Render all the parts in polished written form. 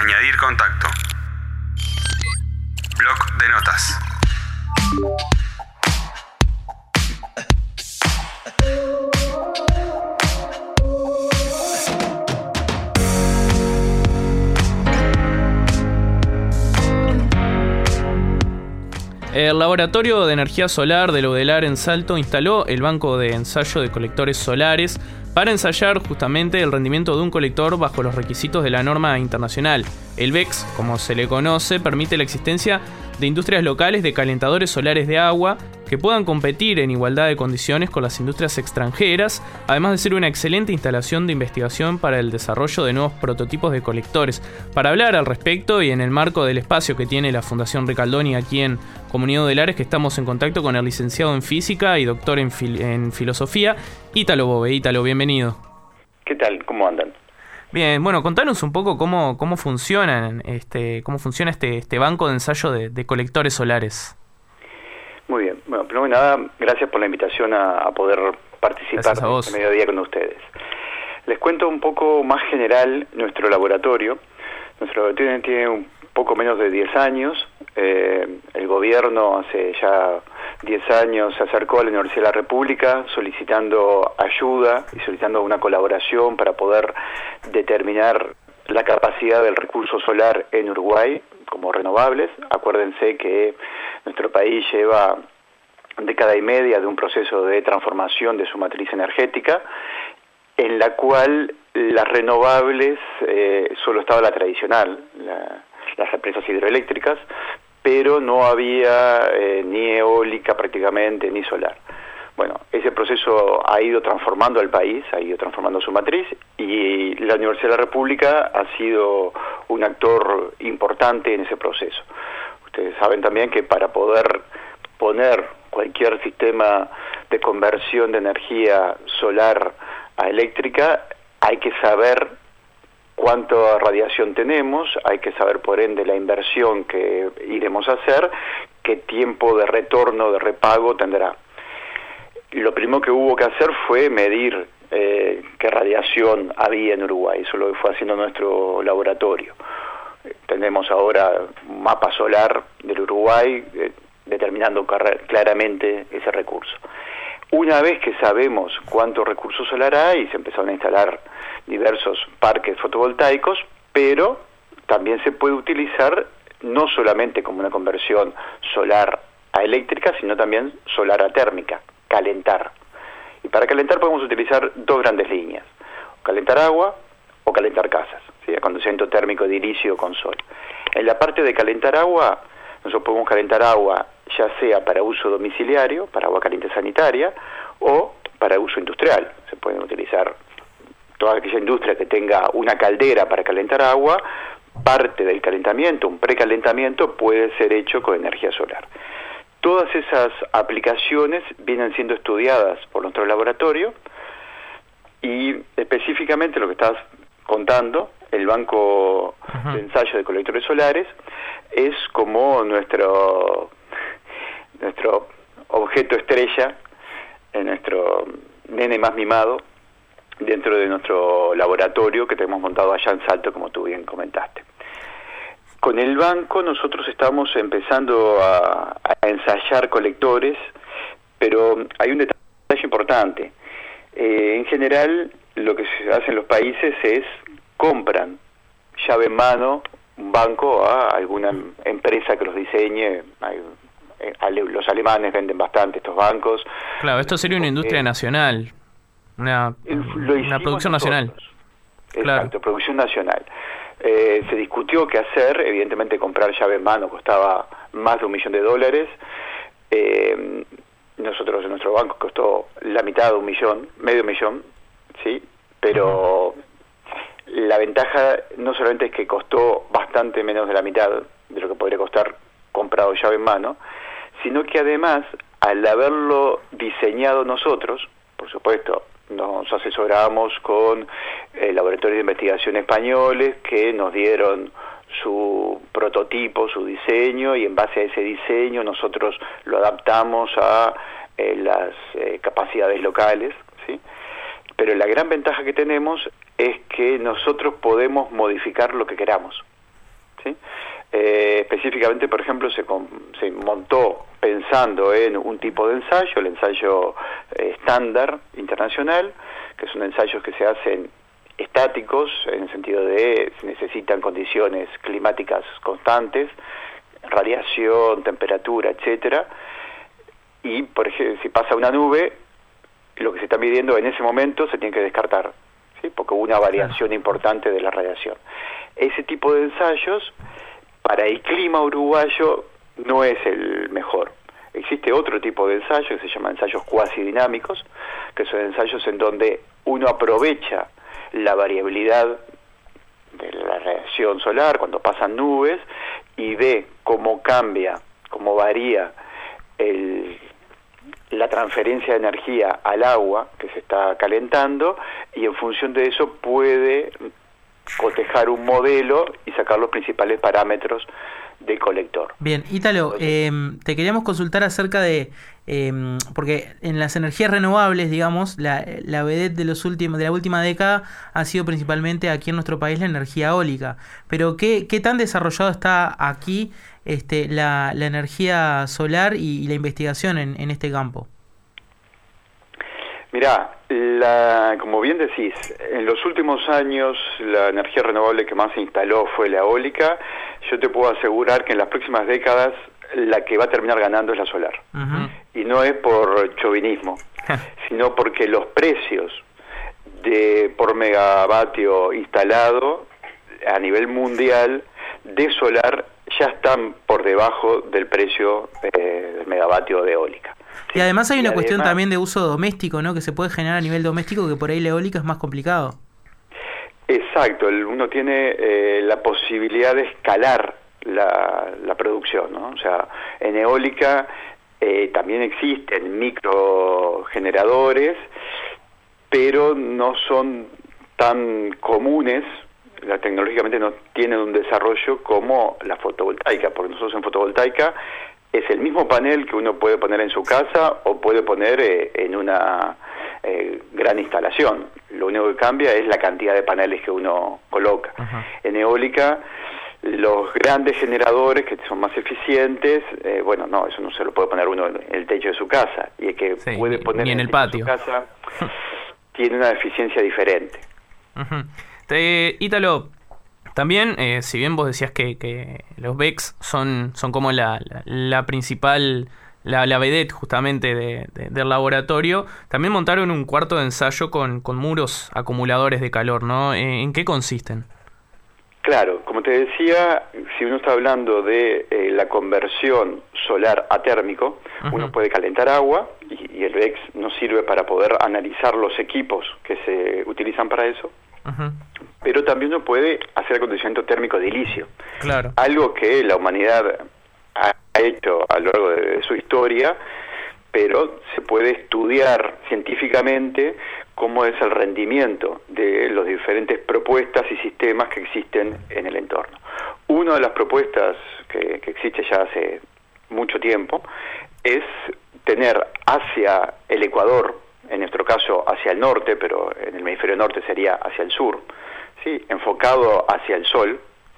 Añadir contacto. Bloc de notas. El Laboratorio de Energía Solar de la UDELAR en Salto instaló el banco de ensayo de colectores solares para ensayar justamente el rendimiento de un colector bajo los requisitos de la norma internacional. El BECS, como se le conoce, permite la existencia de industrias locales de calentadores solares de agua que puedan competir en igualdad de condiciones con las industrias extranjeras, además de ser una excelente instalación de investigación para el desarrollo de nuevos prototipos de colectores. Para hablar al respecto y en el marco del espacio que tiene la Fundación Ricaldoni aquí en Comunidad UDELAR, es que estamos en contacto con el licenciado en Física y doctor en Filosofía, Ítalo Bove. Ítalo, bienvenido. ¿Qué tal? ¿Cómo andan? Bien, bueno, contanos un poco cómo funciona este banco de ensayo de colectores solares. Muy bien. Bueno, primero que nada, gracias por la invitación a poder participar de este mediodía con ustedes. Les cuento un poco más general nuestro laboratorio. Nuestro laboratorio tiene un poco menos de 10 años. El gobierno hace ya 10 años se acercó a la Universidad de la República solicitando ayuda y solicitando una colaboración para poder determinar la capacidad del recurso solar en Uruguay como renovables. Acuérdense que nuestro país lleva década y media de un proceso de transformación de su matriz energética, en la cual las renovables solo estaba la tradicional, las represas hidroeléctricas, pero no había ni eólica prácticamente, ni solar. Bueno, ese proceso ha ido transformando al país, ha ido transformando su matriz, y la Universidad de la República ha sido un actor importante en ese proceso. Ustedes saben también que para poder poner cualquier sistema de conversión de energía solar a eléctrica, hay que saber cuánta radiación tenemos, hay que saber por ende la inversión que iremos a hacer, qué tiempo de retorno, de repago tendrá. Lo primero que hubo que hacer fue medir qué radiación había en Uruguay. Eso lo fue haciendo nuestro laboratorio. Tenemos ahora un mapa solar del Uruguay determinando claramente ese recurso. Una vez que sabemos cuánto recurso solar hay, se empezaron a instalar diversos parques fotovoltaicos, pero también se puede utilizar no solamente como una conversión solar a eléctrica, sino también solar a térmica, calentar. Y para calentar podemos utilizar dos grandes líneas: calentar agua o calentar casas, ¿sí? Acondicionamiento térmico edilicio con sol. En la parte de calentar agua, nosotros podemos calentar agua ya sea para uso domiciliario, para agua caliente sanitaria, o para uso industrial. Se pueden utilizar toda aquella industria que tenga una caldera para calentar agua. Parte del calentamiento, un precalentamiento, puede ser hecho con energía solar. Todas esas aplicaciones vienen siendo estudiadas por nuestro laboratorio, y específicamente lo que estás contando, el banco de ensayo de colectores solares, es como nuestro objeto estrella, nuestro nene más mimado dentro de nuestro laboratorio que tenemos montado allá en Salto, como tú bien comentaste. Con el banco nosotros estamos empezando a ensayar colectores, pero hay un detalle importante. En general, lo que se hace en los países es compran llave en mano un banco a alguna empresa que los diseñe. Los alemanes venden bastante estos bancos. Claro, esto sería una industria nacional, una producción nacional. Exacto, claro. Producción nacional. Se discutió qué hacer. Evidentemente comprar llave en mano costaba más de $1 millón. Nosotros en nuestro banco costó la mitad de $1 millón, medio millón, ¿sí? Pero la ventaja no solamente es que costó bastante menos de la mitad de lo que podría costar comprado llave en mano, sino que además, al haberlo diseñado nosotros, por supuesto, nos asesoramos con laboratorios de investigación españoles que nos dieron su prototipo, su diseño, y en base a ese diseño nosotros lo adaptamos a las capacidades locales, ¿sí? Pero la gran ventaja que tenemos es que nosotros podemos modificar lo que queramos. ¿sí? Específicamente, por ejemplo, se montó pensando en un tipo de ensayo, el ensayo estándar internacional, que son ensayos que se hacen estáticos, en el sentido de se necesitan condiciones climáticas constantes, radiación, temperatura, etcétera, y por ejemplo, si pasa una nube, lo que se está midiendo en ese momento se tiene que descartar, ¿sí? Porque hubo una variación importante de la radiación. Ese tipo de ensayos para el clima uruguayo no es el mejor. Existe otro tipo de ensayo que se llama ensayos cuasi dinámicos, que son ensayos en donde uno aprovecha la variabilidad de la radiación solar cuando pasan nubes y ve cómo cambia, cómo varía la transferencia de energía al agua que se está calentando, y en función de eso puede cotejar un modelo y sacar los principales parámetros del colector. Bien, Ítalo, te queríamos consultar acerca de, porque en las energías renovables, digamos, la vedette de la última década ha sido principalmente aquí en nuestro país la energía eólica. Pero ¿qué tan desarrollado está aquí la energía solar y la investigación en este campo? Mirá, como bien decís, en los últimos años la energía renovable que más se instaló fue la eólica. Yo te puedo asegurar que en las próximas décadas la que va a terminar ganando es la solar. Y no es por chauvinismo, sino porque los precios por megavatio instalado a nivel mundial de solar ya están por debajo del precio del megavatio de eólica. Y además hay una cuestión también de uso doméstico, ¿no? Que se puede generar a nivel doméstico, que por ahí la eólica es más complicado. Exacto, uno tiene la posibilidad de escalar la producción, ¿no? O sea, en eólica también existen microgeneradores, pero no son tan comunes, tecnológicamente no tienen un desarrollo como la fotovoltaica, porque nosotros en fotovoltaica es el mismo panel que uno puede poner en su casa o puede poner en una gran instalación. Lo único que cambia es la cantidad de paneles que uno coloca. En eólica, los grandes generadores que son más eficientes, bueno, no, eso no se lo puede poner uno en el techo de su casa. Y el que puede poner ni en el patio de su casa tiene una eficiencia diferente. Ítalo, también, si bien vos decías que los BECS son como la principal, la vedette justamente del laboratorio, también montaron un cuarto de ensayo con muros acumuladores de calor, ¿no? ¿En qué consisten? Claro, como te decía, si uno está hablando de la conversión solar a térmico, uno puede calentar agua y el BECS nos sirve para poder analizar los equipos que se utilizan para eso. Pero también uno puede hacer acondicionamiento térmico edilicio. Claro. Algo que la humanidad ha hecho a lo largo de su historia, pero se puede estudiar científicamente cómo es el rendimiento de las diferentes propuestas y sistemas que existen en el entorno. Una de las propuestas que existe ya hace mucho tiempo es tener hacia el Ecuador, en nuestro caso hacia el norte, pero en el hemisferio norte sería hacia el sur, ¿sí? Enfocado hacia el sol,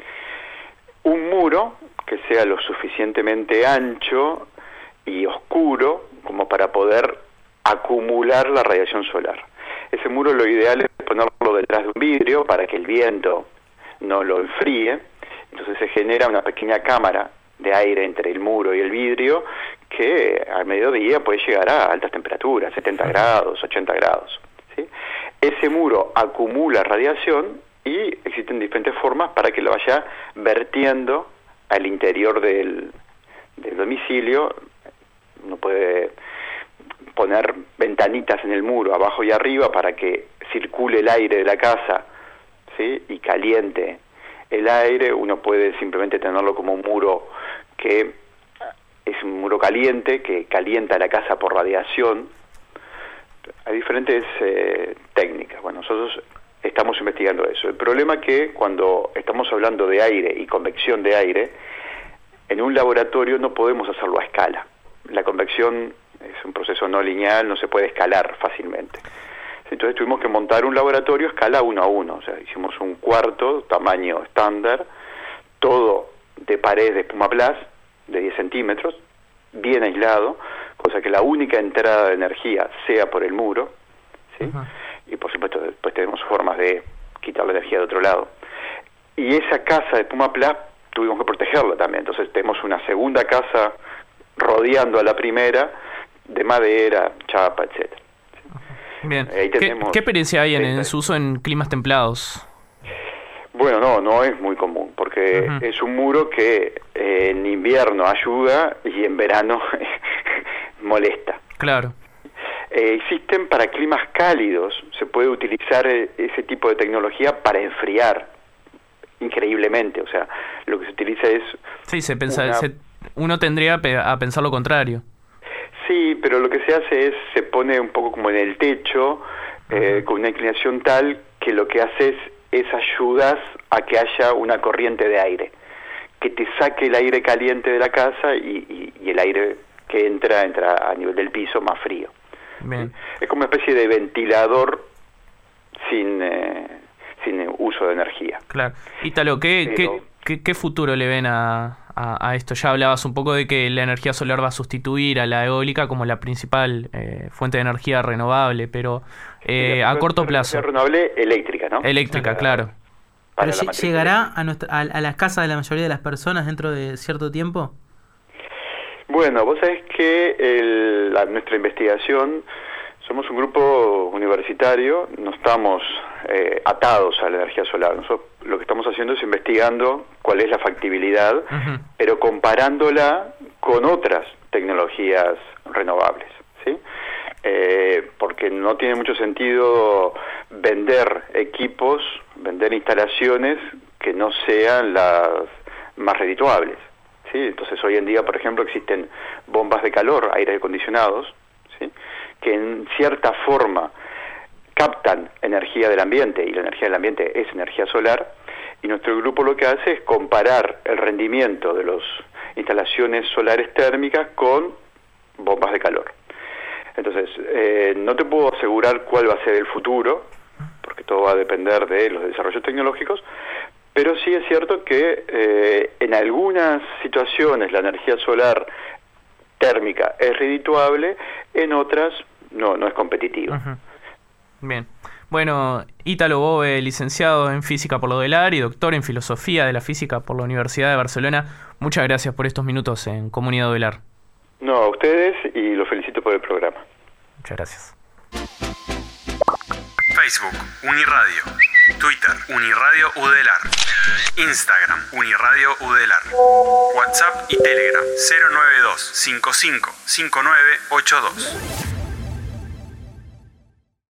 un muro que sea lo suficientemente ancho y oscuro como para poder acumular la radiación solar. Ese muro lo ideal es ponerlo detrás de un vidrio para que el viento no lo enfríe, entonces se genera una pequeña cámara de aire entre el muro y el vidrio que al mediodía puede llegar a altas temperaturas, 70 grados, 80 grados, ¿sí? Ese muro acumula radiación y existen diferentes formas para que lo vaya vertiendo al interior del domicilio. Uno puede poner ventanitas en el muro, abajo y arriba, para que circule el aire de la casa, ¿sí? Y caliente el aire. Uno puede simplemente tenerlo como un muro que es un muro caliente, que calienta la casa por radiación. Hay diferentes técnicas. Bueno, nosotros estamos investigando eso. El problema es que cuando estamos hablando de aire y convección de aire, en un laboratorio no podemos hacerlo a escala. La convección es un proceso no lineal, no se puede escalar fácilmente. Entonces tuvimos que montar un laboratorio a escala 1 a 1, o sea, hicimos un cuarto, tamaño estándar, todo de pared de Espumaplas de 10 centímetros, bien aislado, cosa que la única entrada de energía sea por el muro, ¿sí? Y por supuesto después tenemos formas de quitar la energía de otro lado. Y esa casa de Espumaplas tuvimos que protegerla también, entonces tenemos una segunda casa rodeando a la primera, de madera, chapa, etcétera. Bien. ¿Qué experiencia hay en su uso en climas templados? Bueno, no es muy común, porque es un muro que en invierno ayuda y en verano molesta. Claro. Existen para climas cálidos, se puede utilizar ese tipo de tecnología para enfriar increíblemente, o sea, lo que se utiliza es... Sí, uno tendría a pensar lo contrario. Sí, pero lo que se hace es, se pone un poco como en el techo, con una inclinación tal que lo que hace es ayudas a que haya una corriente de aire, que te saque el aire caliente de la casa y el aire que entra a nivel del piso más frío. Bien. Es como una especie de ventilador sin uso de energía. Claro. Ítalo, ¿qué futuro le ven a esto? Ya hablabas un poco de que la energía solar va a sustituir a la eólica como la principal fuente de energía renovable, pero a corto plazo. Energía renovable eléctrica, ¿no? Eléctrica, claro. ¿Pero llegará a las casas de la mayoría de las personas dentro de cierto tiempo? Bueno, vos sabés que nuestra investigación, somos un grupo universitario, no estamos atados a la energía solar. Nosotros lo que estamos haciendo es investigando cuál es la factibilidad, pero comparándola con otras tecnologías renovables, ¿sí? Porque no tiene mucho sentido vender equipos, vender instalaciones que no sean las más redituables, ¿sí? Entonces hoy en día, por ejemplo, existen bombas de calor, aire acondicionados, ¿sí? Que en cierta forma captan energía del ambiente, y la energía del ambiente es energía solar, y nuestro grupo lo que hace es comparar el rendimiento de las instalaciones solares térmicas con bombas de calor. Entonces, no te puedo asegurar cuál va a ser el futuro, porque todo va a depender de los desarrollos tecnológicos, pero sí es cierto que en algunas situaciones la energía solar térmica es redituable, en otras no es competitiva. Bien. Bueno, Ítalo Bove, licenciado en Física por la UDELAR y doctor en Filosofía de la Física por la Universidad de Barcelona, muchas gracias por estos minutos en Comunidad UDELAR. No, a ustedes, y los felicito por el programa. Muchas gracias. Facebook, Uniradio. Twitter, Uniradio UDELAR. Instagram, Uniradio UDELAR. WhatsApp y Telegram, 092 55 59 82.